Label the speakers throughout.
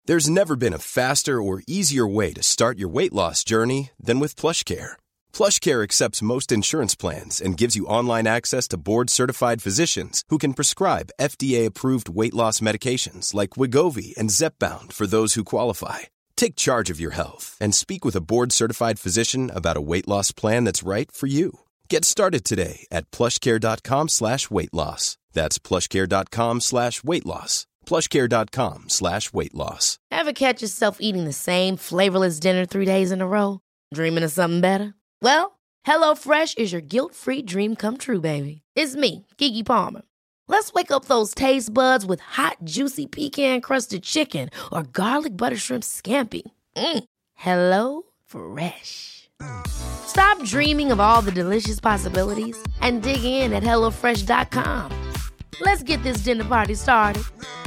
Speaker 1: There's never been a faster or easier way to start your weight loss journey than with PlushCare. PlushCare accepts most insurance plans and gives you online access to board-certified physicians who can prescribe FDA-approved weight loss medications like Wegovy and Zepbound for those who qualify. Take charge of your health and speak with a board-certified physician about a weight loss plan that's right for you. Get started today at plushcare.com/weight loss. That's plushcare.com/weight loss. plushcare.com/weight loss.
Speaker 2: Ever catch yourself eating the same flavorless dinner 3 days in a row? Dreaming of something better? Well, HelloFresh is your guilt-free dream come true, baby. It's me, Keke Palmer. Let's wake up those taste buds with hot, juicy pecan-crusted chicken or garlic butter shrimp scampi. Hello Fresh. Stop dreaming of all the delicious possibilities and dig in at HelloFresh.com. Let's get this dinner party started.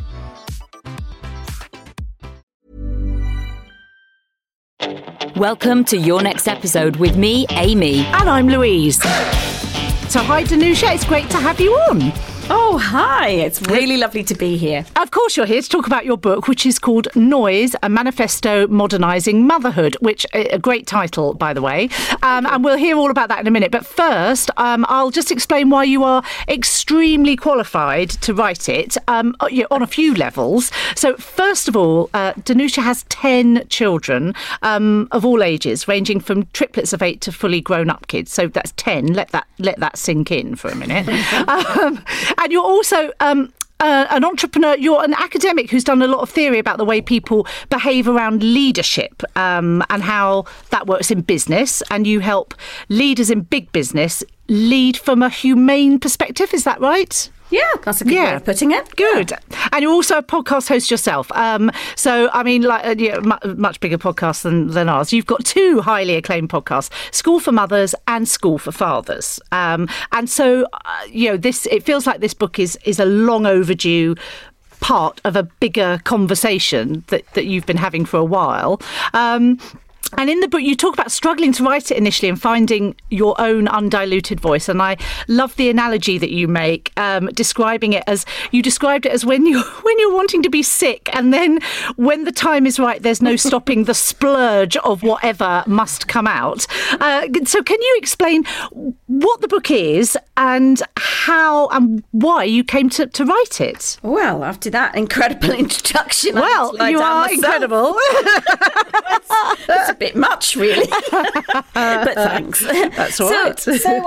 Speaker 3: Welcome to Your Next Episode with me, Amy.
Speaker 4: And I'm Louise. So hi, Danusha, it's great to have you on.
Speaker 5: Oh, hi. It's really lovely to be here.
Speaker 4: Of course you're here to talk about your book, which is called Noise, a Manifesto Modernising Motherhood, which a great title, by the way. And we'll hear all about that in a minute. But first, I'll just explain why you are extremely qualified to write it on a few levels. So first of all, Danusha has 10 children of all ages, ranging from triplets of 8 to fully grown-up kids. So that's 10. Let that sink in for a minute. And you're also an entrepreneur. You're an academic who's done a lot of theory about the way people behave around leadership and how that works in business. And you help leaders in big business lead from a humane perspective. Is that right?
Speaker 5: Yeah, that's a good way of putting it.
Speaker 4: Good. Yeah. And you're also a podcast host yourself. So, I mean, much bigger podcast than ours. You've got 2 highly acclaimed podcasts, School for Mothers and School for Fathers. And so, it feels like this book is a long overdue part of a bigger conversation that you've been having for a while. And in the book, you talk about struggling to write it initially and finding your own undiluted voice. And I love the analogy that you make, describing it as when you're wanting to be sick, and then when the time is right, there's no stopping the splurge of whatever must come out. So can you explain what the book is and how and why you came to write it?
Speaker 5: Well, after that incredible introduction,
Speaker 4: you are incredible.
Speaker 5: That's a bit much, really. But thanks.
Speaker 4: That's all right.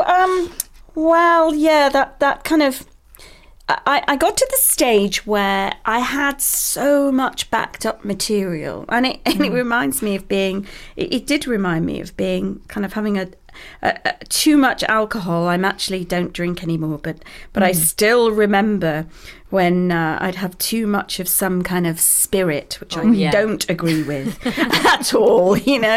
Speaker 5: That kind of... I got to the stage where I had so much backed up material, and it reminds me of being... It did remind me of being kind of having a too much alcohol. I actually don't drink anymore, but I still remember when I'd have too much of some kind of spirit, which I don't agree with at all,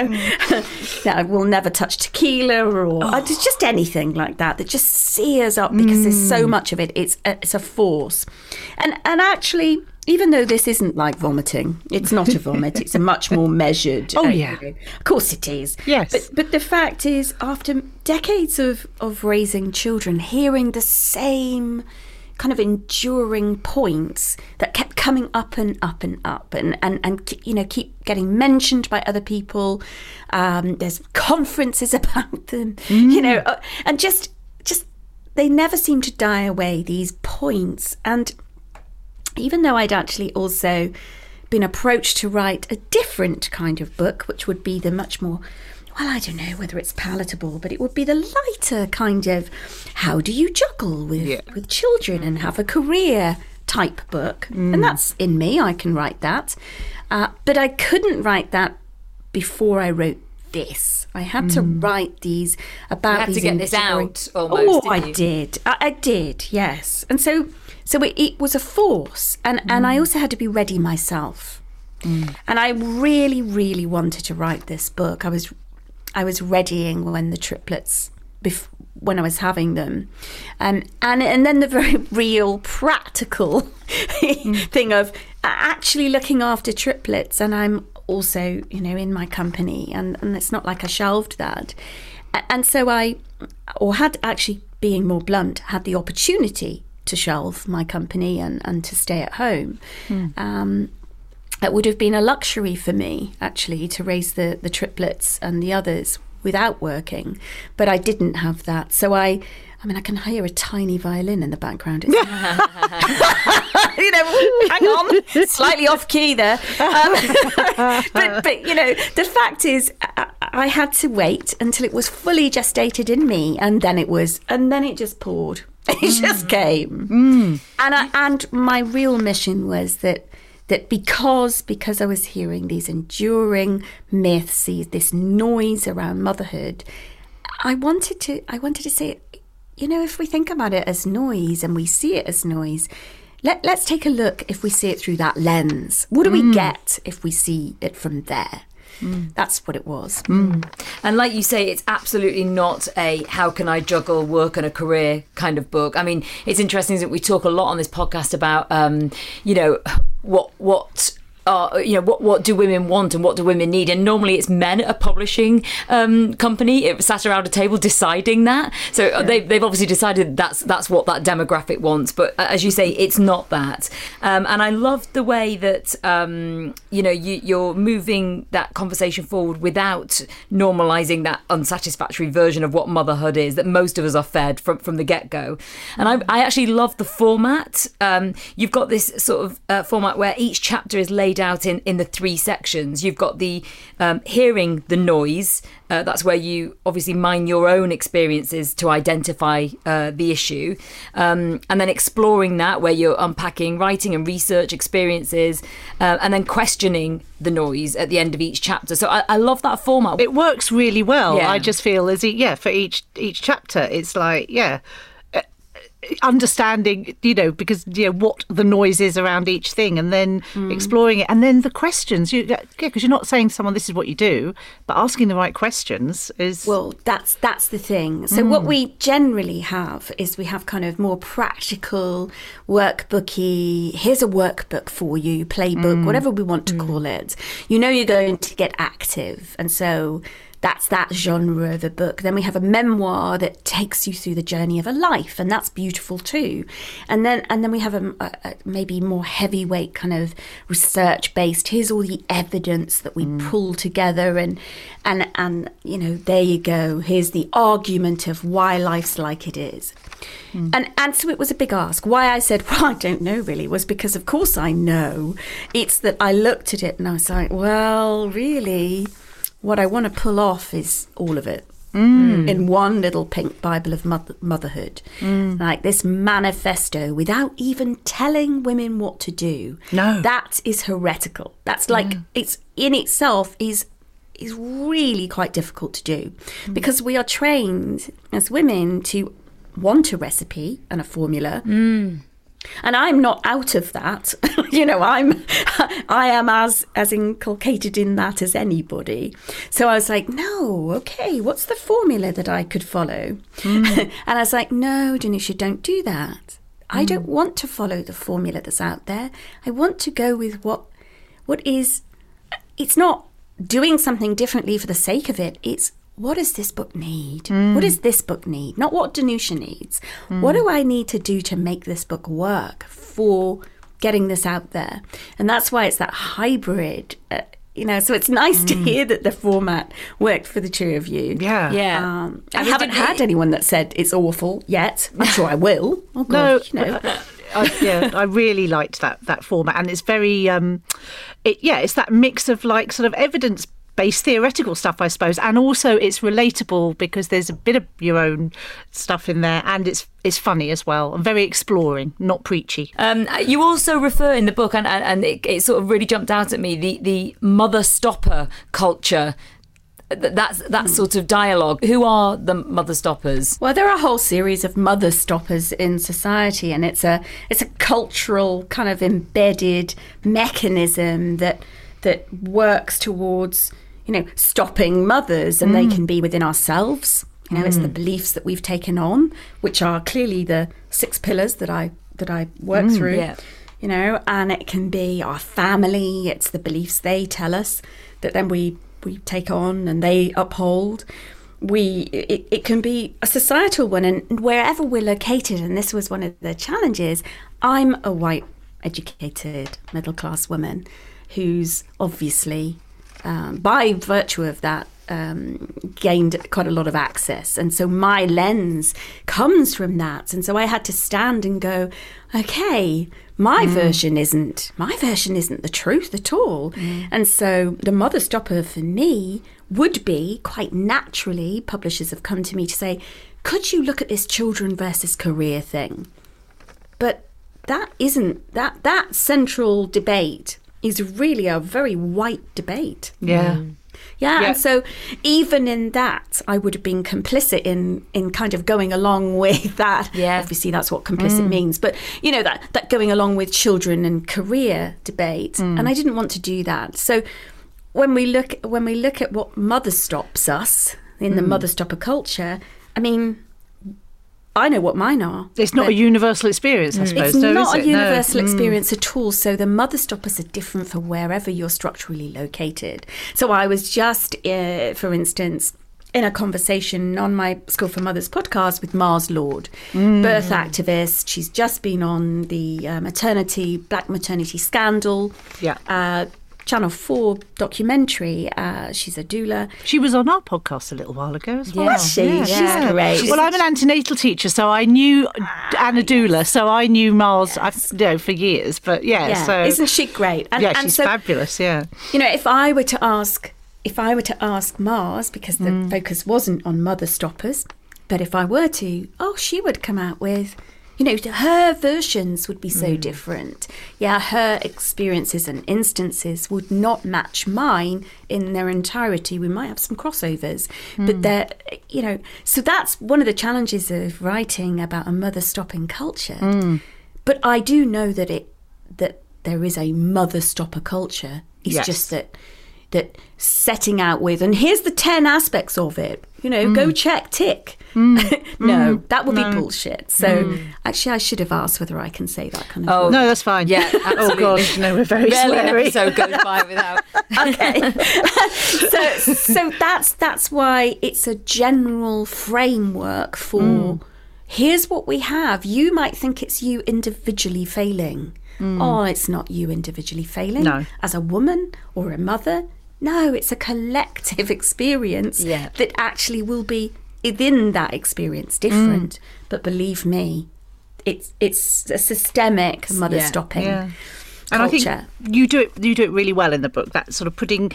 Speaker 5: I will never touch tequila or just anything like that just sears up because there's so much of it. It's a force. And actually, even though this isn't like vomiting, it's not a vomit, it's a much more measured...
Speaker 4: Oh, yeah.
Speaker 5: Of course it is.
Speaker 4: Yes.
Speaker 5: But the fact is, after decades of raising children, hearing the same kind of enduring points that kept coming up and up and up and keep getting mentioned by other people. There's conferences about them, and just they never seem to die away, these points. And even though I'd actually also been approached to write a different kind of book, which would be the much more, well, I don't know whether it's palatable, but it would be the lighter kind of how do you juggle with children and have a career type book. And that's in me. I can write that. But I couldn't write that before I wrote this. I had to write these about these.
Speaker 3: You had to get this out almost.
Speaker 5: I did. I did, yes. And so it was a force. And I also had to be ready myself. And I really, really wanted to write this book. I was readying when the triplets, when I was having them. And then the very real practical thing of actually looking after triplets. And I'm also, in my company. And it's not like I shelved that. And so had actually, being more blunt, had the opportunity to shelve my company and to stay at home. it would have been a luxury for me, actually, to raise the triplets and the others without working. But I didn't have that. So I can hear a tiny violin in the background. It's, hang on, slightly off key there. But the fact is, I had to wait until it was fully gestated in me, and then it just poured. It just came. And my real mission was that because I was hearing these enduring myths, this noise around motherhood, I wanted to say, if we think about it as noise and we see it as noise, let's take a look if we see it through that lens. What do we get if we see it from there? That's what it was.
Speaker 3: And like you say, it's absolutely not a how can I juggle work and a career kind of book. I mean, it's interesting that we talk a lot on this podcast about, what do women want and what do women need? And normally it's men at a publishing company sat around a table deciding that. So they've obviously decided that's what that demographic wants. But as you say, it's not that. And I love the way that you're moving that conversation forward without normalising that unsatisfactory version of what motherhood is that most of us are fed from the get-go. And I actually love the format. You've got this sort of format where each chapter is laid out in the 3 sections. You've got the hearing the noise. That's where you obviously mine your own experiences to identify the issue, and then exploring that, where you're unpacking writing and research experiences, and then questioning the noise at the end of each chapter. So I love that format.
Speaker 4: It works really well. I just feel for each chapter, it's like understanding, because what the noise is around each thing, and then exploring it, and then the questions. Because you're not saying to someone this is what you do, but asking the right questions is
Speaker 5: that's the thing. So what we generally have is we have kind of more practical workbooky. Here's a workbook for you, playbook, whatever we want to call it. You're going to get active, and so that's that genre of a book. Then we have a memoir that takes you through the journey of a life, and that's beautiful too. And then we have a maybe more heavyweight kind of research based. Here's all the evidence that we pull together, and there you go. Here's the argument of why life's like it is. And so it was a big ask. Why I said, I don't know really, was because of course I know. It's that I looked at it and I was like, well, really, what I want to pull off is all of it in one little pink Bible of motherhood. Like this manifesto without even telling women what to do.
Speaker 4: No.
Speaker 5: That is heretical. That's like, it's in itself is really quite difficult to do, because we are trained as women to want a recipe and a formula. And I'm not out of that. I am as inculcated in that as anybody. So I was like, no, okay, what's the formula that I could follow? And I was like, no, Danusia, don't do that. I don't want to follow the formula that's out there. I want to go with what is, it's not doing something differently for the sake of it. It's, what does this book need? What does this book need? Not what Danusia needs. What do I need to do to make this book work for getting this out there? And that's why it's that hybrid, so it's nice to hear that the format worked for the two of you.
Speaker 4: Yeah.
Speaker 5: I haven't had anyone that said it's awful yet. I'm sure I will. Oh, God,
Speaker 4: I really liked that format, and it's very, it's that mix of like sort of evidence based theoretical stuff, I suppose, and also it's relatable because there's a bit of your own stuff in there, and it's funny as well, and very exploring, not preachy.
Speaker 3: You also refer in the book, and it sort of really jumped out at me, the mother stopper culture. That sort of dialogue. Who are the mother stoppers?
Speaker 5: Well, there are a whole series of mother stoppers in society, and it's a cultural kind of embedded mechanism that works towards stopping mothers, and they can be within ourselves. It's the beliefs that we've taken on, which are clearly the 6 pillars that I work through. Yeah. And it can be our family. It's the beliefs they tell us that then we take on and they uphold. It can be a societal one, and wherever we're located, and this was one of the challenges. I'm a white, educated, middle-class woman. who's obviously, by virtue of that, gained quite a lot of access. And so my lens comes from that. And so I had to stand and go, okay, my version isn't the truth at all. And so the mother stopper for me would be, quite naturally, publishers have come to me to say, could you look at this children versus career thing? But that isn't, that central debate is really a very white debate.
Speaker 4: Yeah.
Speaker 5: Yeah, and so even in that, I would have been complicit in kind of going along with that.
Speaker 3: Yeah.
Speaker 5: Obviously, that's what complicit means. But, you know, that going along with children and career debate. And I didn't want to do that. So when we look at what mother stops us in the mother stopper culture, I mean, I know what mine are.
Speaker 4: It's not a universal experience, I suppose.
Speaker 5: It's
Speaker 4: though,
Speaker 5: not
Speaker 4: is
Speaker 5: a
Speaker 4: it?
Speaker 5: universal experience at all. So the mother stoppers are different for wherever you're structurally located. So I was just, for instance, in a conversation on my School for Mothers podcast with Mars Lord, birth activist. She's just been on the black maternity scandal.
Speaker 4: Yeah.
Speaker 5: Channel 4 documentary. She's a doula.
Speaker 4: She was on our podcast a little while ago as well.
Speaker 5: Was she?
Speaker 4: Yeah.
Speaker 5: She's great.
Speaker 4: Well, I'm an antenatal teacher, so I knew and a doula, so I knew Mars for years. But so
Speaker 5: isn't she great? And
Speaker 4: she's fabulous. Yeah.
Speaker 5: You know, if I were to ask Mars, because the focus wasn't on mother stoppers, but if I were to, she would come out with, you know, her versions would be so different. Yeah, her experiences and instances would not match mine in their entirety. We might have some crossovers, but they're, you know, so that's one of the challenges of writing about a mother stopping culture. But I do know that there is a mother stopper culture. It's just that setting out with, and here's the 10 aspects of it, you know, go check, tick. No, that would be bullshit. So actually I should have asked whether I can say that kind of
Speaker 4: thing. No, that's fine.
Speaker 3: Yeah, absolutely.
Speaker 4: Oh gosh, no, we're very
Speaker 3: Rarely an
Speaker 4: sweary.
Speaker 3: episode goes by without.
Speaker 5: Okay. so that's why it's a general framework for here's what we have. You might think it's you individually failing. It's not you individually failing.
Speaker 4: No.
Speaker 5: As a woman or a mother. No, it's a collective experience that actually will be within that experience different. But believe me, it's a systemic mother stopping.
Speaker 4: Yeah.
Speaker 5: Culture.
Speaker 4: And I think you do it really well in the book, that sort of putting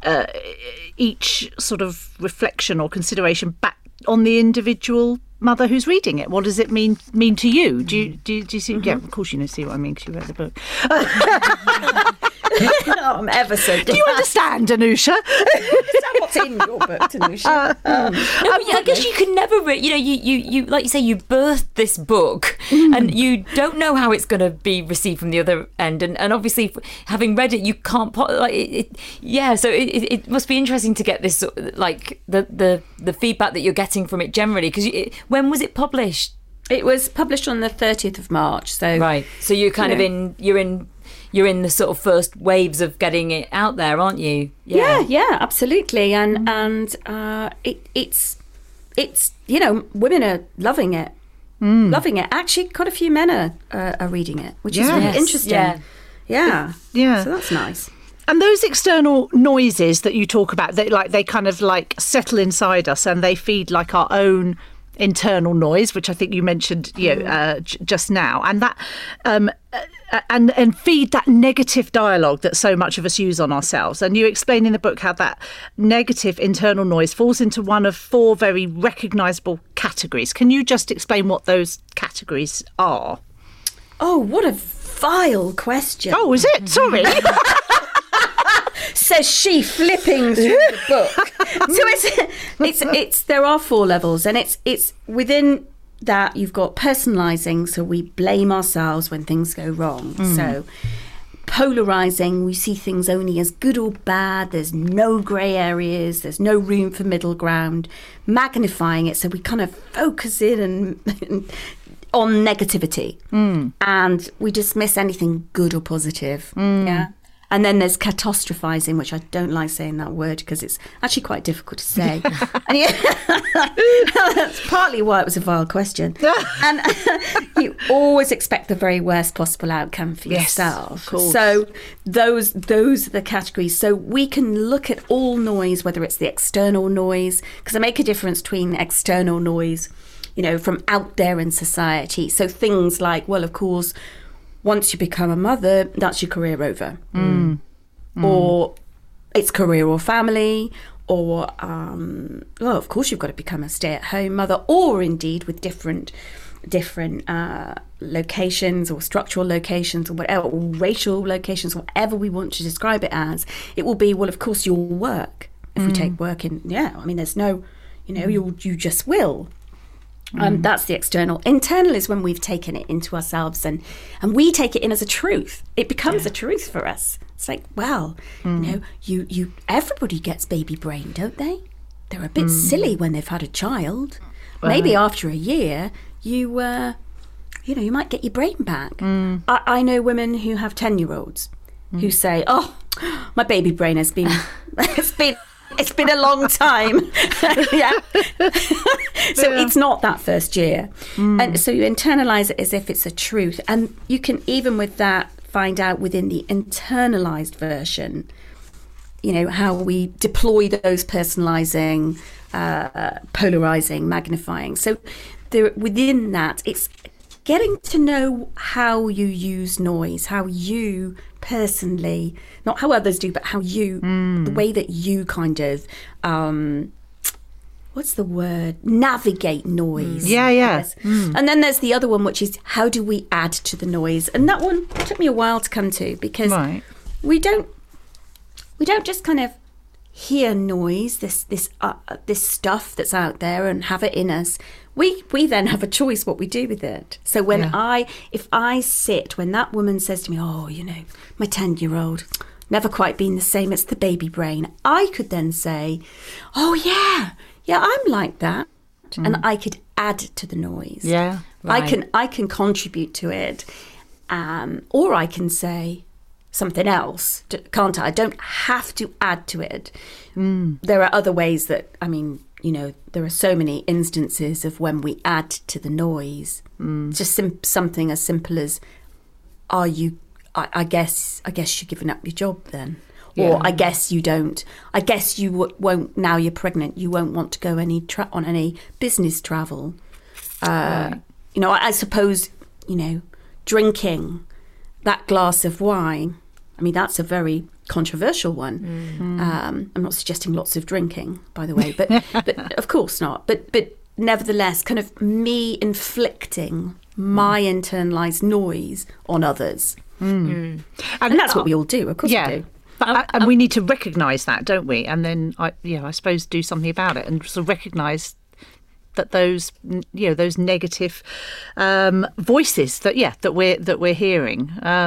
Speaker 4: each sort of reflection or consideration back on the individual mother who's reading it. What does it mean to you? Do you see? Yeah, of course you see what I mean because you read the book.
Speaker 5: I'm ever so glad.
Speaker 4: Do you understand, Anusha?
Speaker 5: Understand what's in your book, Anusha?
Speaker 3: I guess you can never, you like you say, you birthed this book and you don't know how it's going to be received from the other end. And obviously, having read it, you can't, so it must be interesting to get this, like, the feedback that you're getting from it generally. Because when was it published?
Speaker 5: It was published on the 30th of March. So
Speaker 3: right. So you're kind of you're in the sort of first waves of getting it out there, aren't you?
Speaker 5: Yeah, absolutely. And it's you know, women are loving it. Loving it. Actually, quite a few men are reading it, which is really interesting. Yeah. So that's nice.
Speaker 4: And those external noises that you talk about, they kind of like settle inside us and they feed like our own internal noise, which I think you mentioned just now, and that and feed that negative dialogue that so much of us use on ourselves. And you explain in the book how that negative internal noise falls into one of 4 very recognisable categories. Can you just explain what those categories are?
Speaker 5: Oh, what a vile question.
Speaker 4: Oh, is it? Sorry.
Speaker 5: Says she, flipping through the book. So it's there are 4 levels, and it's within that you've got personalising, so we blame ourselves when things go wrong. So polarising, we see things only as good or bad, there's no grey areas, there's no room for middle ground. Magnifying it, so we kind of focus in and on negativity, and we dismiss anything good or positive. Yeah. And then there's catastrophizing, which I don't like saying that word because it's actually quite difficult to say. And that's partly why it was a vile question. And you always expect the very worst possible outcome for yourself.
Speaker 4: Of course.
Speaker 5: So those are the categories. So we can look at all noise, whether it's the external noise, because I make a difference between external noise, from out there in society. So things like, well, of course, once you become a mother, that's your career over. Or it's career or family, or, of course, you've got to become a stay-at-home mother, or indeed with different locations or structural locations or whatever, or racial locations, whatever we want to describe it as. It will be, well, of course, your work. If we take work in, there's no, you just will. That's the external. Internal is when we've taken it into ourselves and we take it in as a truth. It becomes a truth for us. It's like, well, you everybody gets baby brain, don't they? They're a bit silly when they've had a child. Well, maybe after a year, you might get your brain back. I know women who have 10-year-olds who say, "Oh, my baby brain has been it's been a long time." So it's not that first year. And so you internalize it as if it's a truth. And you can, even with that, find out within the internalized version, how we deploy those personalizing, polarizing, magnifying. So within that, it's getting to know how you use noise, how you personally, not how others do, but how you, the way that you kind of, what's the word? Navigate noise. Yes. And then there's the other one, which is how do we add to the noise? And that one took me a while to come to, because we don't just kind of hear noise, this stuff that's out there, and have it in us. We then have a choice what we do with it. So when if that woman says to me, "Oh, my 10-year-old, never quite been the same, it's the baby brain," I could then say, "Oh yeah, I'm like that," and I could add to the noise.
Speaker 4: Yeah, right.
Speaker 5: I can contribute to it, or I can say something else, can't I? I don't have to add to it. There are other ways that, there are so many instances of when we add to the noise. Just something as simple as, "Are you? I guess you're giving up your job then." Or I guess you don't. I guess you won't, now you're pregnant, you won't want to go on any business travel. I suppose, drinking that glass of wine, that's a very controversial one. I'm not suggesting lots of drinking, by the way, but of course not. But nevertheless, kind of me inflicting my internalized noise on others. And that's what we all do, of course we do.
Speaker 4: And we need to recognise that, don't we? And then, I suppose, do something about it and sort of recognise that those negative voices that we're hearing.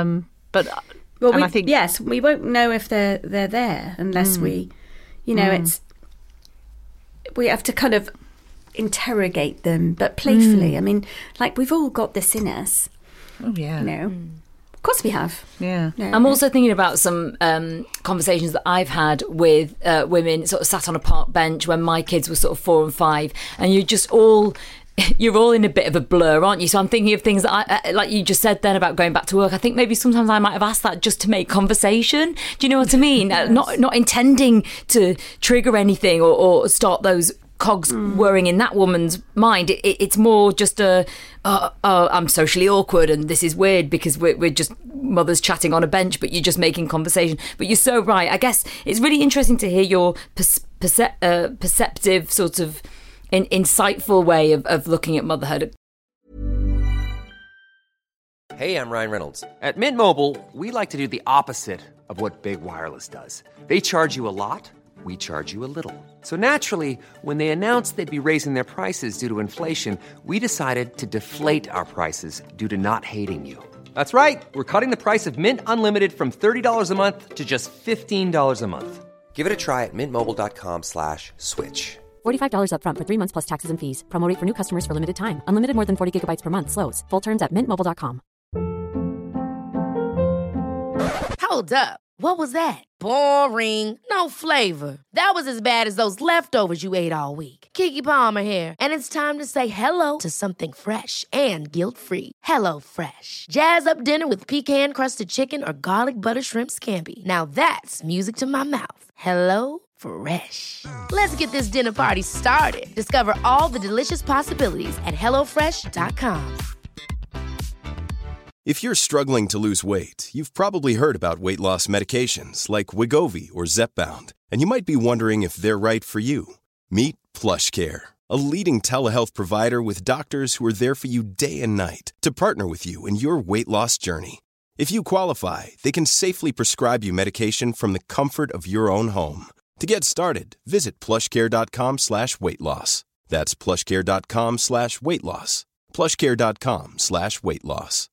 Speaker 4: I think
Speaker 5: we won't know if they're there unless we, it's, we have to kind of interrogate them, but playfully. We've all got this in us.
Speaker 4: Oh yeah.
Speaker 5: Of course we have.
Speaker 4: Yeah.
Speaker 5: No.
Speaker 3: I'm also thinking about some conversations that I've had with women sort of sat on a park bench when my kids were sort of 4 and 5, and you're all in a bit of a blur, aren't you? So I'm thinking of things that I, like you just said then about going back to work. I think maybe sometimes I might have asked that just to make conversation. Do you know what I mean? Yes. Not intending to trigger anything or start those cogs whirring in that woman's mind. It's more just I'm socially awkward and this is weird because we're just mothers chatting on a bench, but you're just making conversation. But you're so right. I guess it's really interesting to hear your perceptive sort of insightful way of looking at motherhood.
Speaker 6: Hey, I'm Ryan Reynolds. At Mint Mobile, we like to do the opposite of what Big Wireless does. They charge you a lot. We charge you a little. So naturally, when they announced they'd be raising their prices due to inflation, we decided to deflate our prices due to not hating you. That's right. We're cutting the price of Mint Unlimited from $30 a month to just $15 a month.
Speaker 7: Give it a try at mintmobile.com/switch.
Speaker 8: $45 up front for 3 months plus taxes and fees. Promo rate for new customers for limited time. Unlimited more than 40 gigabytes per month. Slows full terms at mintmobile.com.
Speaker 2: Hold up. What was that? Boring. No flavor. That was as bad as those leftovers you ate all week. Keke Palmer here, and it's time to say hello to something fresh and guilt-free. Hello Fresh. Jazz up dinner with pecan-crusted chicken or garlic butter shrimp scampi. Now that's music to my mouth. Hello Fresh. Let's get this dinner party started. Discover all the delicious possibilities at hellofresh.com.
Speaker 1: If you're struggling to lose weight, you've probably heard about weight loss medications like Wegovy or Zepbound, and you might be wondering if they're right for you. Meet PlushCare, a leading telehealth provider with doctors who are there for you day and night to partner with you in your weight loss journey. If you qualify, they can safely prescribe you medication from the comfort of your own home. To get started, visit plushcare.com/weightloss. That's plushcare.com/weightloss. plushcare.com/weightloss.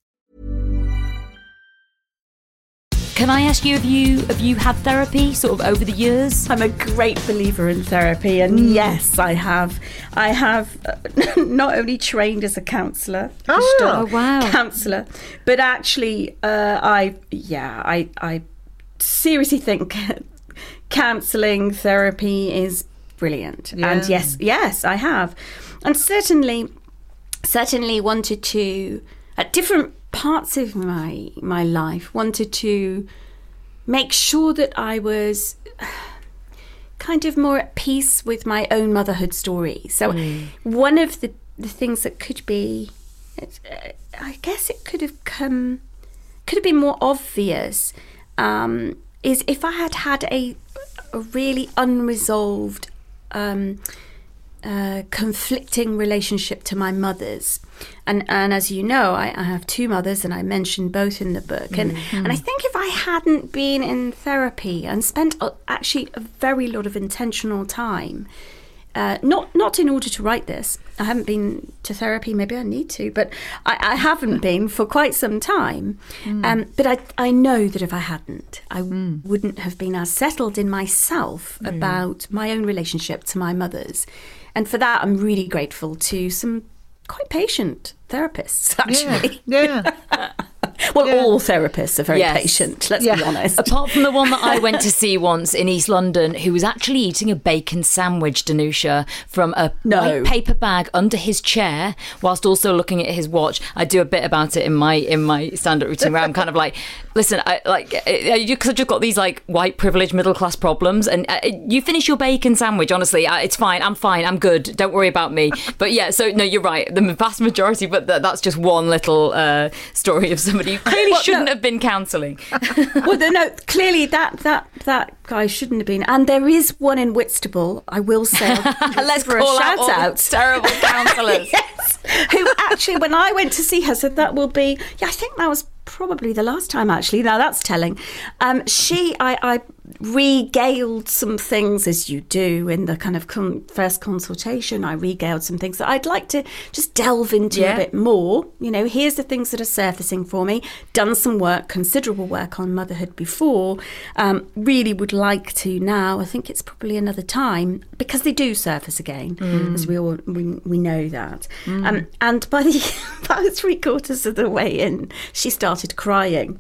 Speaker 3: Can I ask you, have you had therapy sort of over the years?
Speaker 5: I'm a great believer in therapy, and yes, I have. I have not only trained as a counsellor, counsellor, but actually, I seriously think counselling therapy is brilliant. Yeah. And yes, I have, and certainly wanted to at different parts of my life wanted to make sure that I was kind of more at peace with my own motherhood story. So one of the things that could be, I guess it could have been more obvious, is if I had a really unresolved conflicting relationship to my mothers, and as you know, I have two mothers, and I mentioned both in the book, and I think if I hadn't been in therapy and spent actually a very lot of intentional time, not in order to write this, I haven't been to therapy, maybe I need to, but I haven't been for quite some time, but I know that if I hadn't, I wouldn't have been as settled in myself about my own relationship to my mothers. And for that, I'm really grateful to some quite patient therapists, actually. Yeah. All therapists are very patient, let's be honest.
Speaker 3: Apart from the one that I went to see once in East London, who was actually eating a bacon sandwich, Danusha, from a white paper bag under his chair, whilst also looking at his watch. I do a bit about it in my stand-up routine where I'm kind of like, listen, because I've just got these like white privileged middle class problems, and you finish your bacon sandwich, honestly, it's fine, I'm good, don't worry about me. But yeah, so no, you're right, the vast majority, but that's just one little story of somebody who clearly shouldn't have been counselling.
Speaker 5: Well, no, clearly that guy shouldn't have been. And there is one in Whitstable, I will say.
Speaker 3: Let's call a shout out. Terrible counsellors.
Speaker 5: Yes. Who actually, when I went to see her, said that will be, I think that was probably the last time, actually. Now that's telling. I regaled some things, as you do in the kind of first consultation. I regaled some things that I'd like to just delve into a bit more. You know, here's the things that are surfacing for me. Done some work, considerable work on motherhood before. Really would like to now. I think it's probably another time, because they do surface again, as we know that. And by 3/4 of the way in, she started crying.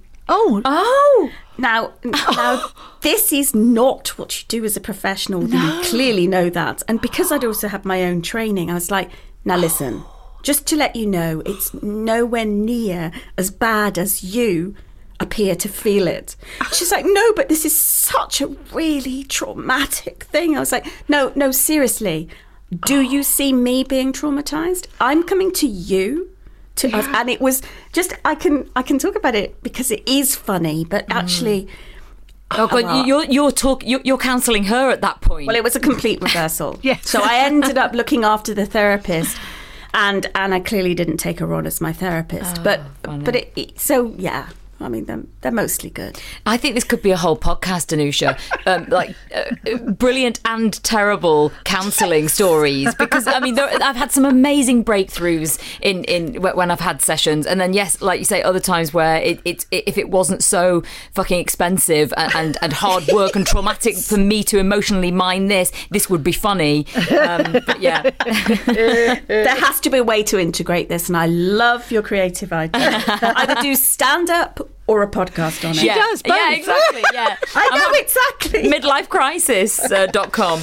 Speaker 5: Now, this is not what you do as a professional. No. You clearly know that. And because I'd also had my own training, I was like, now listen, just to let you know, it's nowhere near as bad as you appear to feel it. She's like, no, but this is such a really traumatic thing. I was like, no, seriously. Do you see me being traumatized? I'm coming to you. And it was just, I can talk about it because it is funny, but actually,
Speaker 3: you're counselling her at that point.
Speaker 5: Well, it was a complete reversal. Yes. So I ended up looking after the therapist, and I clearly didn't take her on as my therapist. But I mean, they're mostly good.
Speaker 3: I think this could be a whole podcast, Danusha. Brilliant and terrible counselling stories. Because, I mean, I've had some amazing breakthroughs in when I've had sessions. And then, yes, like you say, other times where if it wasn't so fucking expensive and hard work and traumatic for me to emotionally mine this would be funny. But yeah.
Speaker 5: There has to be a way to integrate this. And I love your creative idea. Either do stand-up or a podcast on it.
Speaker 4: She does both.
Speaker 3: Yeah, exactly. Yeah,
Speaker 5: I know exactly.
Speaker 3: Midlifecrisis.com.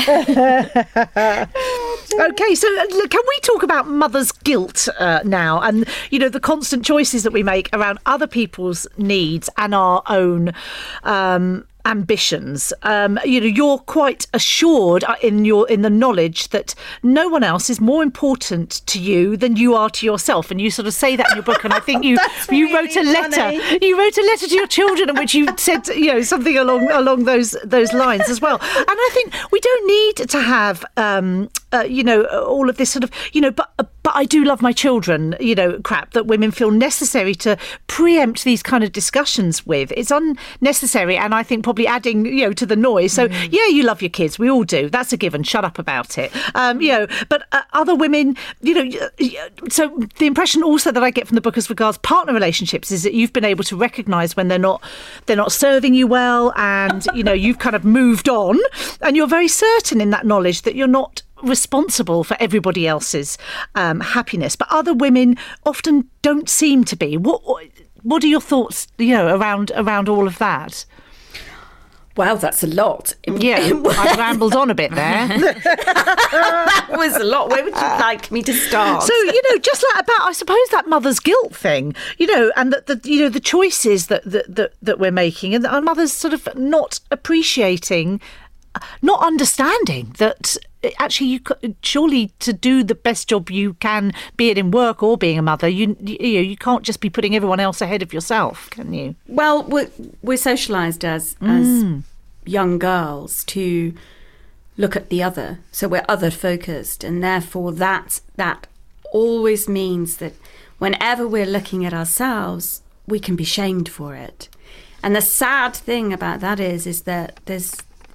Speaker 4: Okay, so can we talk about mother's guilt now, and the constant choices that we make around other people's needs and our own ambitions? You're quite assured in the knowledge that no one else is more important to you than you are to yourself, and you sort of say that in your book. And I think you wrote a letter.
Speaker 5: funny.
Speaker 4: You wrote a letter to your children in which you said something along those lines as well. And I think we don't need to have all of this sort of but I do love my children crap that women feel necessary to preempt these kind of discussions with. It's unnecessary, and I think probably adding to the noise. So you love your kids, we all do, that's a given, shut up about it. But other women, so the impression also that I get from the book as regards partner relationships is that you've been able to recognise when they're not serving you well, and you've kind of moved on, and you're very certain in that knowledge that you're not responsible for everybody else's happiness. But other women often don't seem to be. What are your thoughts around all of that?
Speaker 5: Wow, that's a lot.
Speaker 4: Yeah, I rambled on a bit there.
Speaker 5: That was a lot. Where would you like me to start?
Speaker 4: So, just like about, I suppose, that mother's guilt thing, and the choices that we're making, and our mothers sort of not appreciating, not understanding that actually you surely, to do the best job you can, be it in work or being a mother, you can't just be putting everyone else ahead of yourself, can you?
Speaker 5: Well, we're socialised as young girls to look at the other, so we're other focused, and therefore that always means that whenever we're looking at ourselves, we can be shamed for it. And the sad thing about that is that there's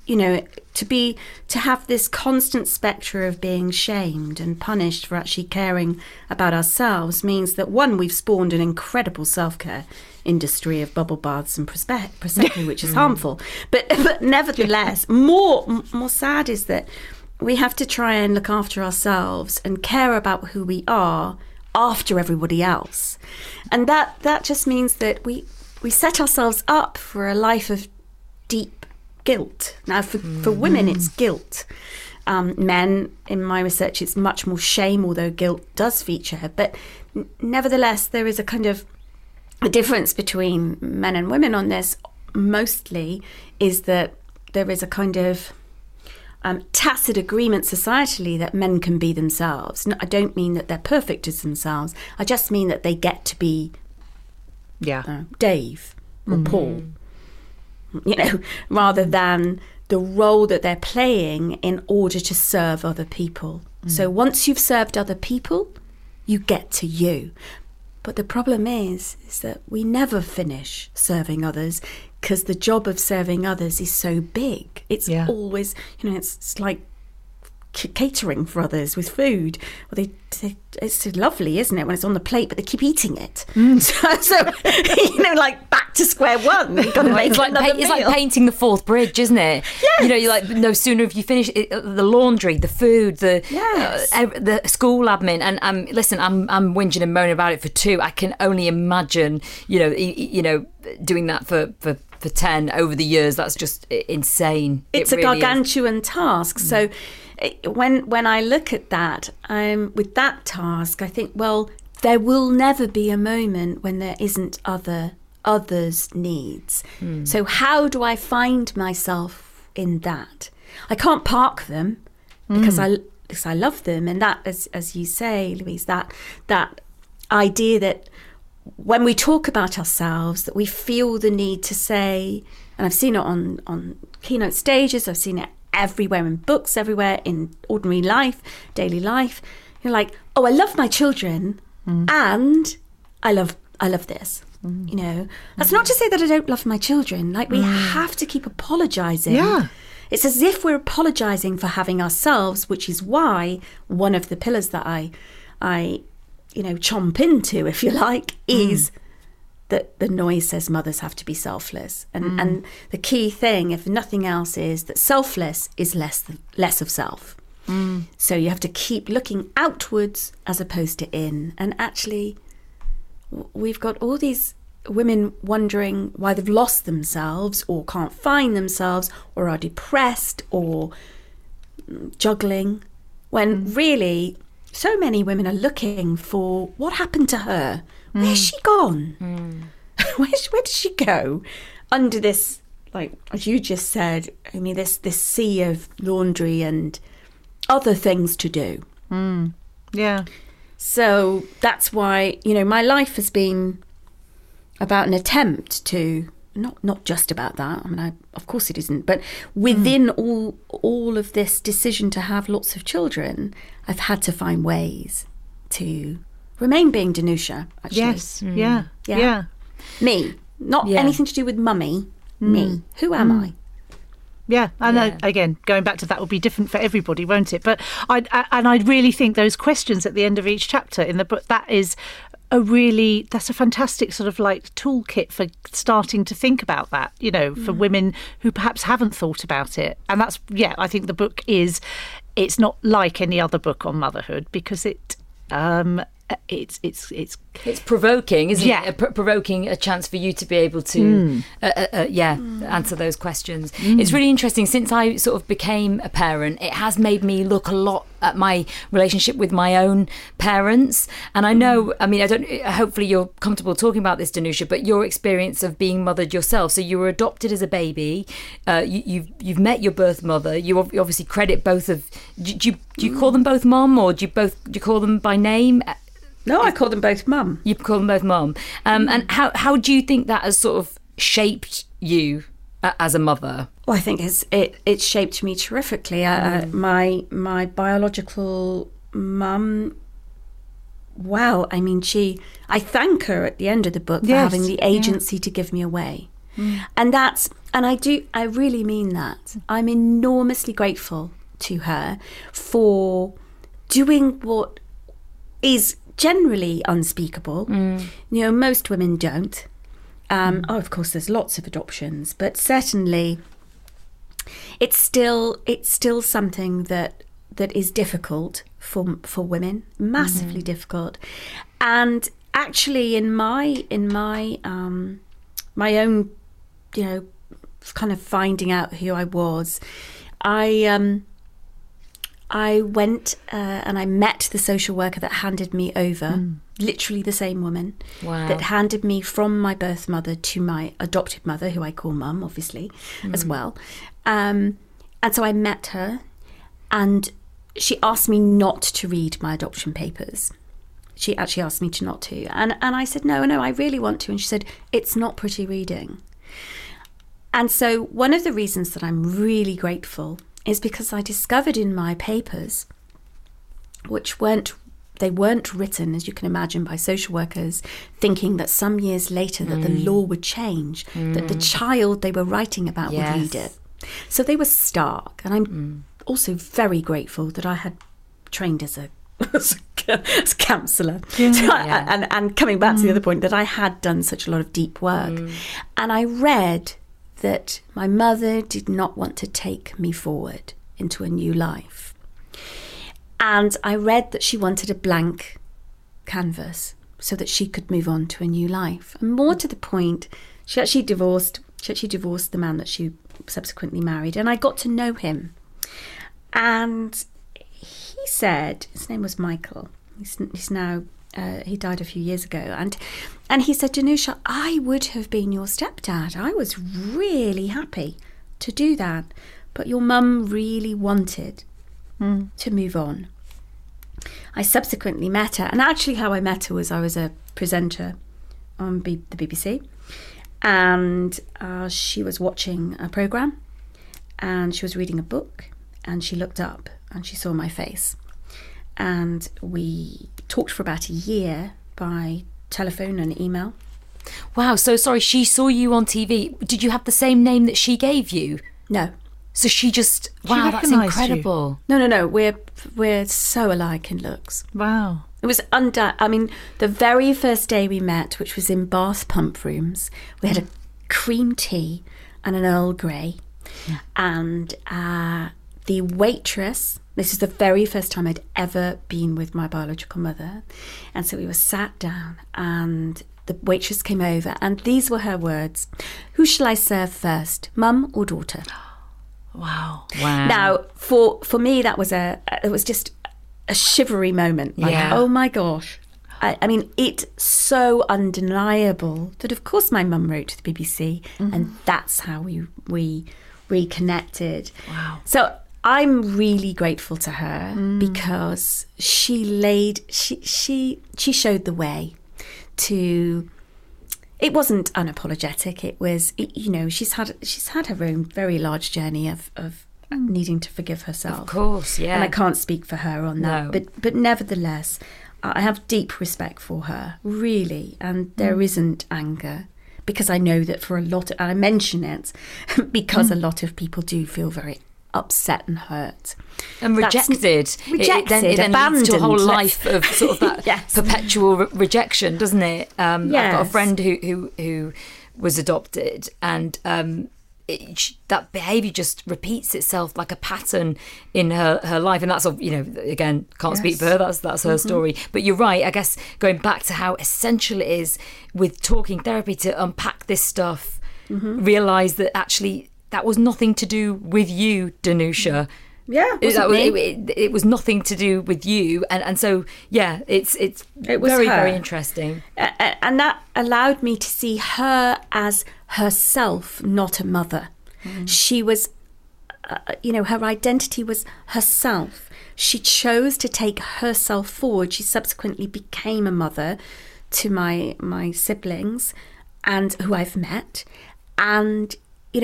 Speaker 5: to have this constant spectre of being shamed and punished for actually caring about ourselves means that, one, we've spawned an incredible self-care industry of bubble baths and Prosecco, which is harmful. But nevertheless, more sad is that we have to try and look after ourselves and care about who we are after everybody else. And that just means that we set ourselves up for a life of deep guilt. Now, for women, it's guilt. Men, in my research, it's much more shame, although guilt does feature. But nevertheless, there is a kind of a difference between men and women on this. Mostly is that there is a kind of tacit agreement societally that men can be themselves. No, I don't mean that they're perfect as themselves. I just mean that they get to be Dave or Paul. Rather than the role that they're playing in order to serve other people. So once you've served other people, you get to you. But the problem is that we never finish serving others, because the job of serving others is so big. It's always, it's like catering for others with food. Well, it's lovely, isn't it, when it's on the plate, but they keep eating it. So like back to square one. You've got to make
Speaker 3: it's like painting the fourth bridge, isn't it?
Speaker 5: Yes.
Speaker 3: You're like, no sooner have you finished the laundry, the food, the school admin, and listen, I'm whinging and moaning about it for 2. I can only imagine, doing that for 10 over the years. That's just insane.
Speaker 5: It's a gargantuan task. So when I look at that, with that task, I think, well, there will never be a moment when there isn't others' needs. So how do I find myself in that? I can't park them because I love them, and that, as you say, Louise, that idea that when we talk about ourselves, that we feel the need to say, and I've seen it on keynote stages, I've seen it everywhere, in books, everywhere, in ordinary life, daily life. You're like, oh, I love my children, and I love this. That's not to say that I don't love my children. Like, we have to keep apologising. Yeah. It's as if we're apologising for having ourselves, which is why one of the pillars that I chomp into, if you like, is that the noise says mothers have to be selfless. And the key thing, if nothing else, is that selfless is less of self. So you have to keep looking outwards as opposed to in. And actually, we've got all these women wondering why they've lost themselves or can't find themselves or are depressed or juggling, when really so many women are looking for what happened to her. Where's she gone? Where did she go? Under this, like as you just said, I mean, this sea of laundry and other things to do.
Speaker 4: Yeah.
Speaker 5: So that's why, my life has been about an attempt to, not just about that. I mean, of course it isn't, but within all of this decision to have lots of children, I've had to find ways to remain being Danusha, actually.
Speaker 4: Yes. Yeah.
Speaker 5: Me. Not anything to do with mummy. Me. Who am I?
Speaker 4: Yeah, and again, going back to that will be different for everybody, won't it? But I really think those questions at the end of each chapter in the book, that's a fantastic sort of like toolkit for starting to think about that, for women who perhaps haven't thought about it. And that's, I think the book it's not like any other book on motherhood because it's
Speaker 3: provoking, isn't it? Provoking a chance for you to be able to answer those questions. It's really interesting. Since I sort of became a parent, it has made me look a lot at my relationship with my own parents. And I know, hopefully you're comfortable talking about this, Danusha, but your experience of being mothered yourself. So you were adopted as a baby. You've met your birth mother. You obviously credit both of. Do you call them both mum, or do you call them by name?
Speaker 5: No, I call them both mum.
Speaker 3: You call them both mum. And how do you think that has sort of shaped you as a mother?
Speaker 5: Well, I think it shaped me terrifically. My biological mum, wow, I mean, I thank her at the end of the book for having the agency to give me away. And I really mean that. I'm enormously grateful to her for doing what is generally unspeakable. Most women don't. Of course, there's lots of adoptions, but certainly it's still something that is difficult for women, massively difficult. And actually, in my my own, kind of finding out who I was, I went and I met the social worker that handed me over, literally the same woman, that handed me from my birth mother to my adopted mother, who I call mum, obviously, as well. And so I met her, and she asked me not to read my adoption papers. She actually asked me not to. And I said, no, I really want to. And she said, it's not pretty reading. And so one of the reasons that I'm really grateful is because I discovered in my papers, which weren't written, as you can imagine, by social workers, thinking that some years later that the law would change, that the child they were writing about would read it. So they were stark. And I'm also very grateful that I had trained as a counsellor. And coming back to the other point, that I had done such a lot of deep work. And I read that my mother did not want to take me forward into a new life. And I read that she wanted a blank canvas so that she could move on to a new life. And more to the point, she actually divorced the man that she subsequently married, and I got to know him. And he said, his name was Michael, he's now he died a few years ago, and he said, Danusha, I would have been your stepdad. I was really happy to do that, but your mum really wanted to move on. I subsequently met her, and actually how I met her was I was a presenter on the BBC, and she was watching a programme, and she was reading a book, and she looked up and she saw my face, and we talked for about a year by telephone and email.
Speaker 3: Wow, so sorry, she saw you on TV. Did you have the same name that she gave you?
Speaker 5: No.
Speaker 3: So she just, wow, that's incredible.
Speaker 5: You? No. We're so alike in looks.
Speaker 4: Wow.
Speaker 5: It was the very first day we met, which was in Bath Pump Rooms, we had a cream tea and an Earl Grey. Yeah. And the waitress, this is the very first time I'd ever been with my biological mother. And so we were sat down, and the waitress came over, and these were her words: "Who shall I serve first, mum or daughter?"
Speaker 4: Wow.
Speaker 5: Now, for me, it was just a shivery moment. Like, oh my gosh. I mean, it's so undeniable that, of course, my mum wrote to the BBC, and that's how we reconnected.
Speaker 4: Wow.
Speaker 5: So I'm really grateful to her because she showed the way to. It wasn't unapologetic. It was, you know, she's had her own very large journey of needing to forgive herself.
Speaker 3: Of course, yeah.
Speaker 5: And I can't speak for her on that.
Speaker 3: No.
Speaker 5: But nevertheless, I have deep respect for her, really. And there isn't anger, because I know that for a lot of, and I mention it because a lot of people do feel very upset and hurt.
Speaker 3: And rejected. It then
Speaker 5: abandoned.
Speaker 3: leads to a whole life of sort of that perpetual rejection, doesn't it? I've got a friend who was adopted, and that behaviour just repeats itself like a pattern in her life. And that's, you know, again, can't speak for her, that's her story. But you're right, I guess, going back to how essential it is with talking therapy to unpack this stuff, realise that actually that was nothing to do with you, Danusia.
Speaker 5: Yeah,
Speaker 3: it was nothing to do with you, and so it was very, very interesting,
Speaker 5: and that allowed me to see her as herself, not a mother. She was, her identity was herself. She chose to take herself forward. She subsequently became a mother to my siblings, and who I've met, and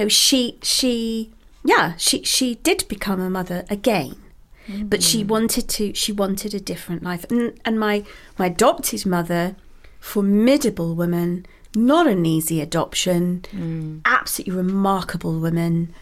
Speaker 5: she did become a mother again, but she wanted a different life. And my adopted mother, formidable woman, not an easy adoption, absolutely remarkable woman.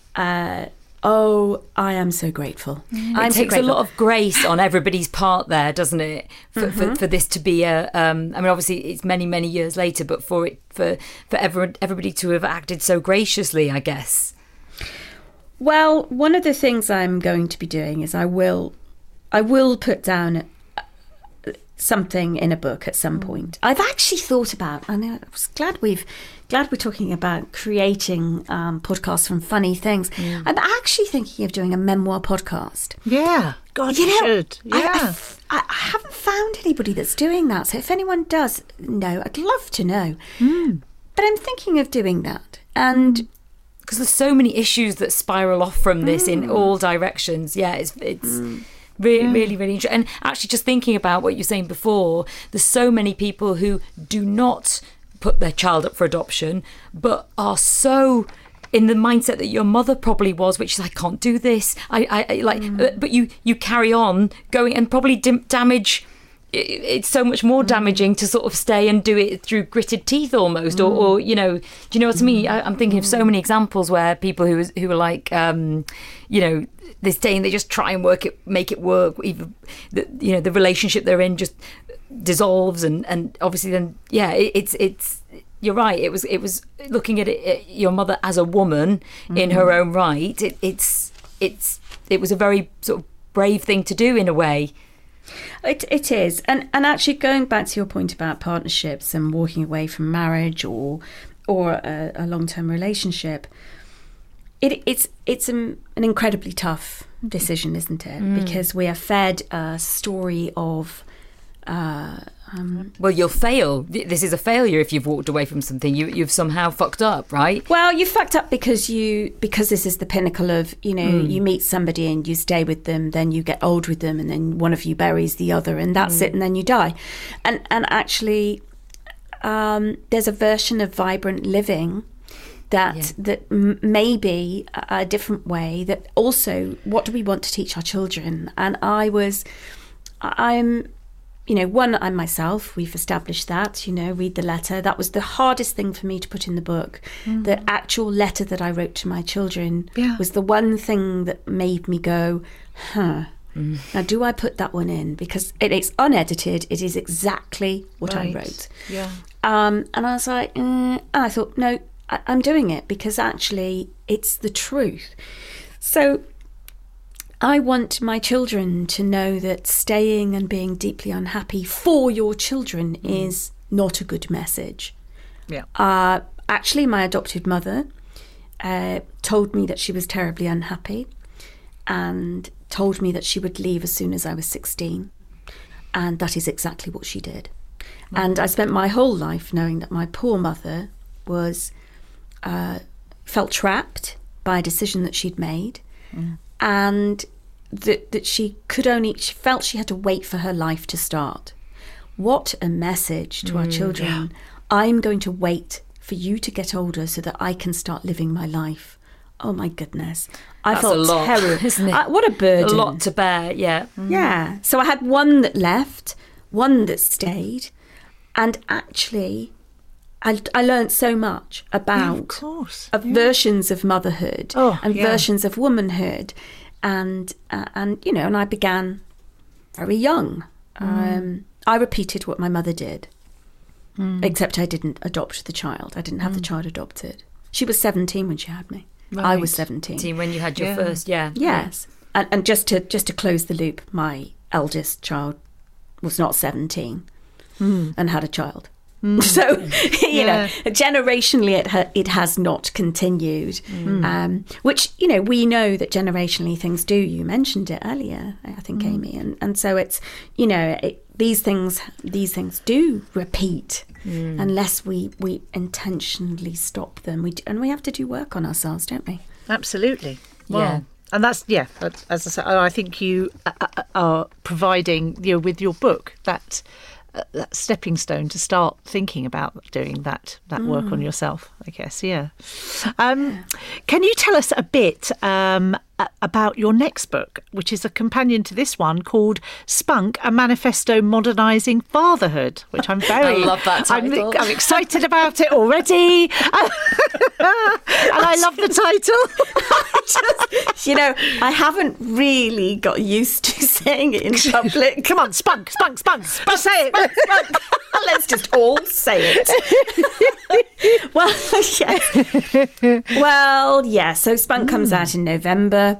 Speaker 5: I am so grateful.
Speaker 3: It takes a lot of grace on everybody's part there, doesn't it? For this to be I mean, obviously it's many, many years later, but for everybody to have acted so graciously, I guess.
Speaker 5: Well, one of the things I'm going to be doing is I will put down something in a book at some point. I've actually thought about, and I was glad we're talking about creating podcasts from funny things. I'm actually thinking of doing a memoir podcast.
Speaker 4: Yeah, God, you should. Yeah,
Speaker 5: I haven't found anybody that's doing that. So if anyone does know, I'd love to know. But I'm thinking of doing that, and
Speaker 3: because there's so many issues that spiral off from this in all directions. Yeah, it's really, really, really interesting. And actually, just thinking about what you were saying before, there's so many people who do not put their child up for adoption, but are so in the mindset that your mother probably was, which is, I can't do this. But you carry on going and probably damage. It's so much more damaging to sort of stay and do it through gritted teeth almost, or do you know what I mean? I'm thinking of so many examples where people who are like, they stay and they just try and make it work. Even the relationship they're in just dissolves, and obviously then it's. You're right. It was looking at it, your mother as a woman in her own right. It was a very sort of brave thing to do in a way.
Speaker 5: It is, and actually going back to your point about partnerships and walking away from marriage or a long-term relationship, it's an incredibly tough decision, isn't it? Because we are fed a story of.
Speaker 3: Well, you'll fail. This is a failure if you've walked away from something. You've somehow fucked up, right?
Speaker 5: Well, you fucked up because this is the pinnacle of, you meet somebody and you stay with them, then you get old with them, and then one of you buries the other, and that's it, and then you die. And actually, there's a version of vibrant living that may be a different way. That also, what do we want to teach our children? And I'm myself, we've established that, read the letter. That was the hardest thing for me to put in the book. The actual letter that I wrote to my children was the one thing that made me go, now do I put that one in? Because it's unedited, it is exactly what I wrote. Yeah. And I was like, and I thought, no, I'm doing it because actually it's the truth. So I want my children to know that staying and being deeply unhappy for your children is not a good message.
Speaker 4: Yeah.
Speaker 5: Actually, my adopted mother told me that she was terribly unhappy and told me that she would leave as soon as I was 16. And that is exactly what she did. And I spent my whole life knowing that my poor mother was felt trapped by a decision that she'd made, and that she felt she had to wait for her life to start. What a message to our children. Yeah. I'm going to wait for you to get older so that I can start living my life. Oh my goodness. I
Speaker 3: That's
Speaker 5: felt
Speaker 3: a lot,
Speaker 5: terrible.
Speaker 3: isn't it?
Speaker 5: What a burden.
Speaker 3: A lot to bear, yeah.
Speaker 5: Yeah. So I had one that left, one that stayed, and actually I learned so much about versions of motherhood and versions of womanhood, and and I began very young. I repeated what my mother did, except I didn't adopt the child. I didn't have the child adopted. She was 17 when she had me. Right. I was 17
Speaker 3: when you had your first.
Speaker 5: Yes, and just to close the loop, my eldest child was not 17 and had a child. So, you know, generationally it has not continued, which, you know, we know that generationally things do. You mentioned it earlier, I think, Amy. And so it's, you know, these things do repeat unless we intentionally stop them. And we have to do work on ourselves, don't we?
Speaker 4: Absolutely. Wow.
Speaker 5: Yeah.
Speaker 4: And that's, as I said, I think you are providing, you know, with your book, that stepping stone to start thinking about doing that work on yourself, I guess. Yeah. Can you tell us a bit about your next book, which is a companion to this one, called Spunk, A Manifesto Modernising Fatherhood, which I'm
Speaker 3: I love that title.
Speaker 4: I'm excited about it already. And I love the title.
Speaker 5: You know, I haven't really got used to saying it in public.
Speaker 4: Come on, Spunk. Say it.
Speaker 5: Let's just all say it. Well, yeah. So Spunk comes out in November.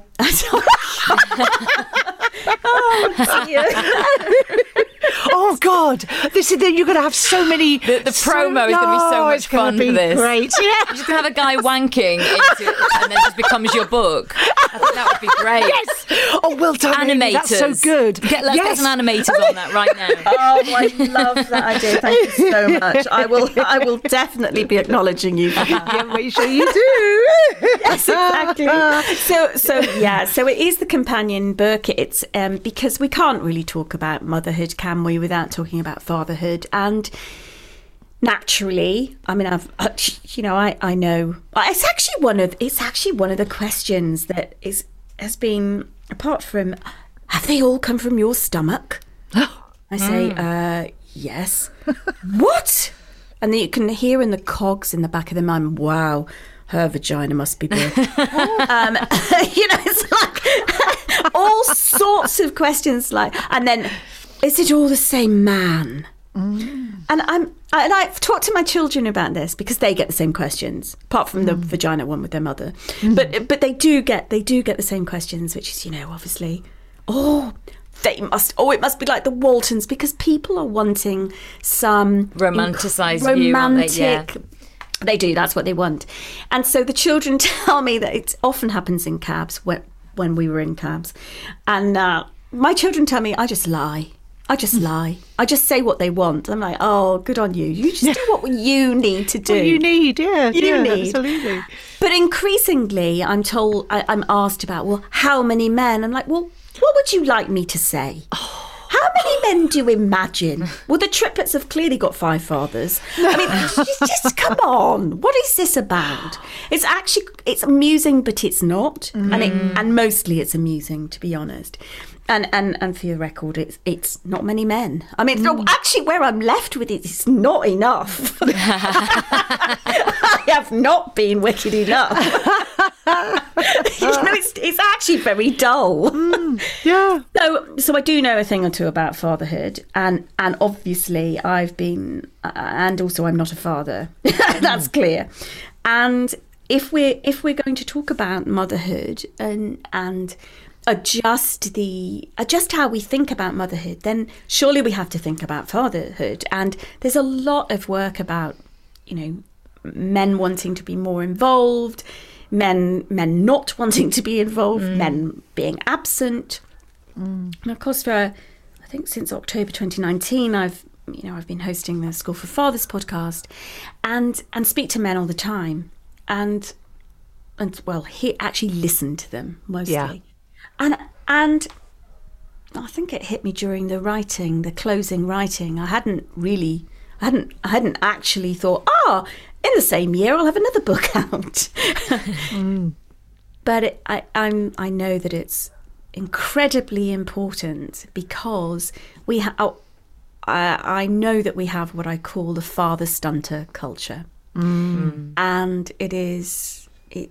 Speaker 5: Oh dear.
Speaker 4: Oh God! You're going to have so many.
Speaker 3: The promo is going to be so much fun for this.
Speaker 4: Great. Yeah.
Speaker 3: You're just going to have a guy wanking into it, and then it just becomes your book. I think that would be great.
Speaker 4: Yes. Oh, well done.
Speaker 3: Animators.
Speaker 4: That's so good.
Speaker 3: Let's get some animators on that right now.
Speaker 5: Oh, I love that idea. Thank you so much. I will definitely be acknowledging you for that.
Speaker 4: Yeah, make sure you do.
Speaker 5: Yes, exactly. So it is the companion book. It's because we can't really talk about motherhood, can we, without talking about fatherhood? And naturally, I mean, I know it's actually one of the questions that has been, apart from, have they all come from your stomach? I say, yes. What? And then you can hear in the cogs in the back of the mind, wow, her vagina must be big. It's like all sorts of questions, like, and then, is it all the same man? And I've talked to my children about this because they get the same questions, apart from the vagina one with their mother. But they do get the same questions, which is, you know, obviously, it must be like the Waltons, because people are wanting some
Speaker 3: romanticised view, aren't they? Yeah.
Speaker 5: They do, that's what they want. And so the children tell me that it often happens in cabs, when we were in cabs. And my children tell me, I just lie. I just say what they want. I'm like, oh, good on you. You just do what you need to do.
Speaker 4: What you need, yeah.
Speaker 5: You need.
Speaker 4: Absolutely.
Speaker 5: But increasingly, I'm told, I'm asked about, well, how many men? I'm like, well, what would you like me to say? How many men do you imagine? Well, the triplets have clearly got 5 fathers. I mean, just come on. What is this about? It's amusing, but it's not. And mostly it's amusing, to be honest. And for the record, it's not many men. I mean, actually, where I'm left with it is not enough. I have not been wicked enough. It's actually very dull.
Speaker 4: Yeah.
Speaker 5: So I do know a thing or two about fatherhood, and obviously I've been, and also I'm not a father. That's clear. And if we're going to talk about motherhood and adjust how we think about motherhood, then surely we have to think about fatherhood. And there's a lot of work about, men wanting to be more involved, men not wanting to be involved, men being absent. And of course, I think since October 2019, I've been hosting the School for Fathers podcast, and speak to men all the time, and he actually listened to them mostly. Yeah. And I think it hit me during the closing writing. I hadn't actually thought, in the same year I'll have another book out. But I know that it's incredibly important, because I know that we have what I call the father stunter culture, and it's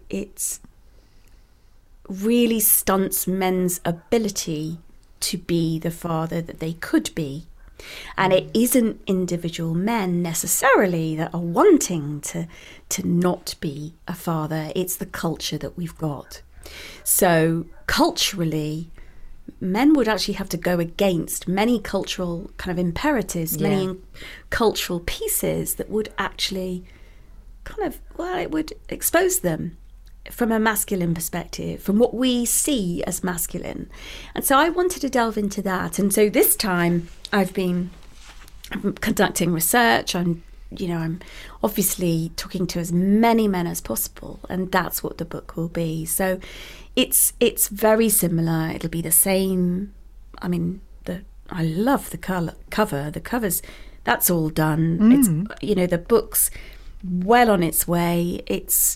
Speaker 5: really stunts men's ability to be the father that they could be. And it isn't individual men necessarily that are wanting to not be a father. It's the culture that we've got. So culturally, men would actually have to go against many cultural kind of imperatives, many cultural pieces that would actually it would expose them from a masculine perspective, from what we see as masculine. And so I wanted to delve into that. And so this time I'm conducting research. I'm obviously talking to as many men as possible, and that's what the book will be. So it's very similar. It'll be the same. I mean, I love the cover. The covers, that's all done. It's the book's well on its way. It's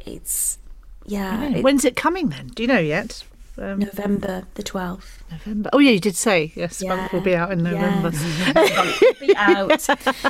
Speaker 4: when's it coming then? Do you know yet?
Speaker 5: November the 12th.
Speaker 4: November. Oh yeah, you did say yes. Yeah. Monk will be out in November.
Speaker 5: Monk will be out.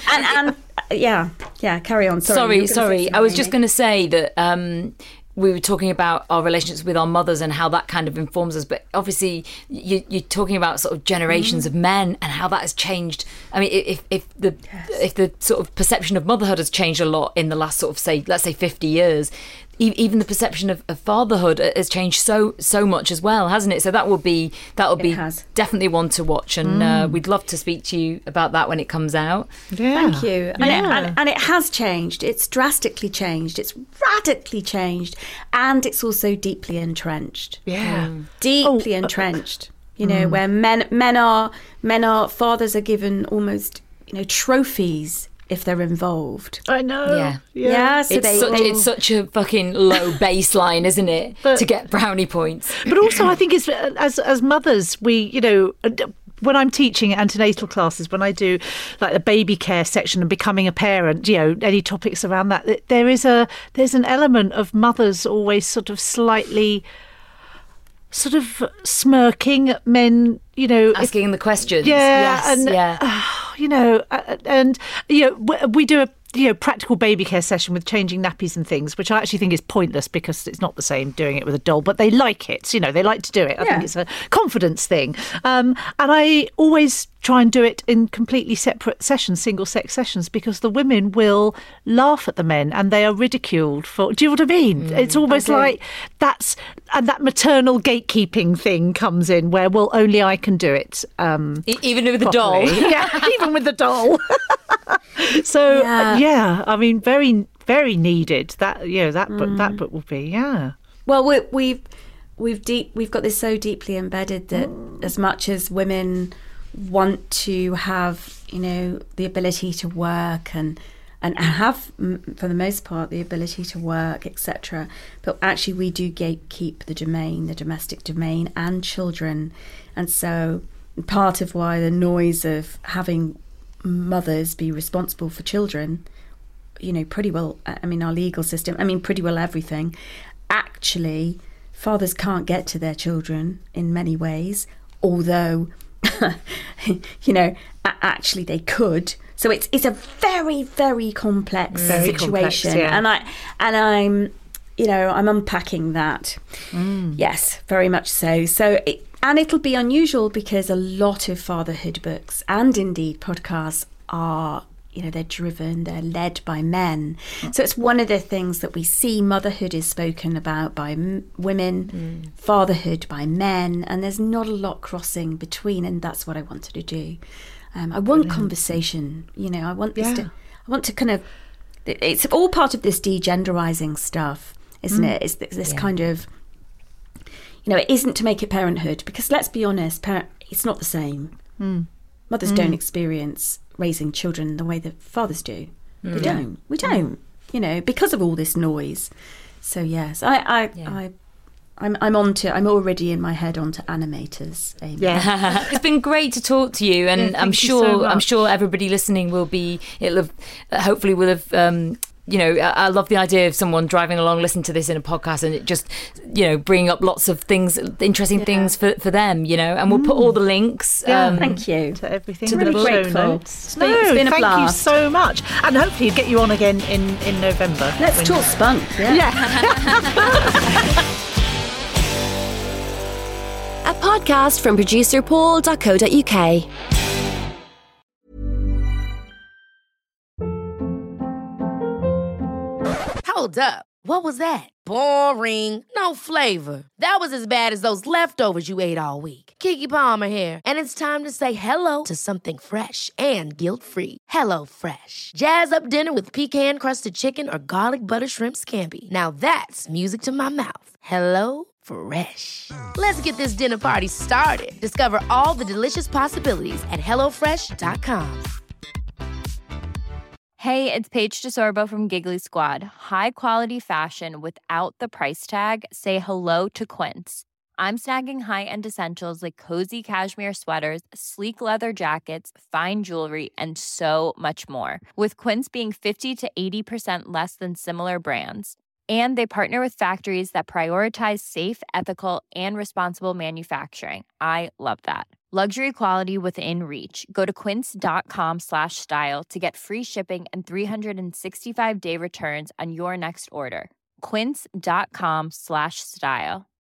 Speaker 5: and carry on.
Speaker 3: Sorry. I was just going to say that we were talking about our relationships with our mothers and how that kind of informs us. But obviously, you're talking about sort of generations of men and how that has changed. I mean, if the sort of perception of motherhood has changed a lot in the last sort of let's say 50 years, even the perception of fatherhood has changed so much as well, hasn't it? So that'll be definitely one to watch, and we'd love to speak to you about that when it comes out.
Speaker 4: Yeah.
Speaker 5: Thank you. And it has changed. It's drastically changed. It's radically changed, and it's also deeply entrenched.
Speaker 4: Yeah,
Speaker 5: deeply entrenched. Where fathers are given almost trophies if they're involved.
Speaker 4: I know.
Speaker 5: Yeah. So
Speaker 3: it's such a fucking low baseline, isn't it, to get brownie points?
Speaker 4: But also, I think it's as mothers, we when I'm teaching antenatal classes, when I do like the baby care section and becoming a parent, any topics around that, there's an element of mothers always sort of slightly sort of smirking at men,
Speaker 3: asking the questions.
Speaker 4: We do a practical baby care session with changing nappies and things, which I actually think is pointless because it's not the same doing it with a doll, but they like it. They like to do it. I think it's a confidence thing. And I always try and do it in completely separate sessions, single-sex sessions, because the women will laugh at the men and they are ridiculed for... Do you know what I mean? It's almost like that maternal gatekeeping thing comes in where, well, only I can do it.
Speaker 3: Even with the doll.
Speaker 4: Yeah, even with the doll. So, I mean, very, very needed. That book will be,
Speaker 5: Well, we've got this so deeply embedded that as much as women want to have, the ability to work and have, for the most part, the ability to work, etc. But actually, we do gatekeep the domestic domain, and children. And so part of why the noise of having mothers be responsible for children, pretty well, I mean, our legal system, pretty well everything. Actually, fathers can't get to their children in many ways, although, actually they could. So it's a very, very complex situation. And I'm unpacking that. Yes, very much so. And it'll be unusual because a lot of fatherhood books and indeed podcasts are they're driven, they're led by men. So it's one of the things that we see. Motherhood is spoken about by women, fatherhood by men, and there's not a lot crossing between, and that's what I wanted to do. I want conversation, I want this I want to kind of, it's all part of this degenderizing stuff, isn't it? It's this kind of, it isn't to make it parenthood, because let's be honest, it's not the same. Mothers don't experience raising children the way that fathers do. They don't. We don't. Because of all this noise. So yes, I'm already in my head onto animators. Amy.
Speaker 3: Yeah, it's been great to talk to you, and I'm sure everybody listening hopefully will have. I love the idea of someone driving along, listening to this in a podcast, and it just, bringing up lots of things, interesting things for them, and we'll put all the links.
Speaker 5: Thank you
Speaker 4: to everything.
Speaker 5: To really grateful. It's been a blast.
Speaker 4: Thank you so much, and hopefully get you on again in November.
Speaker 5: Let's talk spunk. Yeah.
Speaker 7: A podcast from producerpaul.co.uk.
Speaker 2: Hold up. What was that? Boring. No flavor. That was as bad as those leftovers you ate all week. Keke Palmer here, and it's time to say hello to something fresh and guilt-free. Hello Fresh. Jazz up dinner with pecan-crusted chicken or garlic butter shrimp scampi. Now that's music to my mouth. Hello Fresh. Let's get this dinner party started. Discover all the delicious possibilities at hellofresh.com.
Speaker 9: Hey, it's Paige DeSorbo from Giggly Squad. High quality fashion without the price tag. Say hello to Quince. I'm snagging high-end essentials like cozy cashmere sweaters, sleek leather jackets, fine jewelry, and so much more. With Quince being 50 to 80% less than similar brands. And they partner with factories that prioritize safe, ethical, and responsible manufacturing. I love that. Luxury quality within reach. Go to quince.com/style to get free shipping and 365-day returns on your next order. Quince.com/style.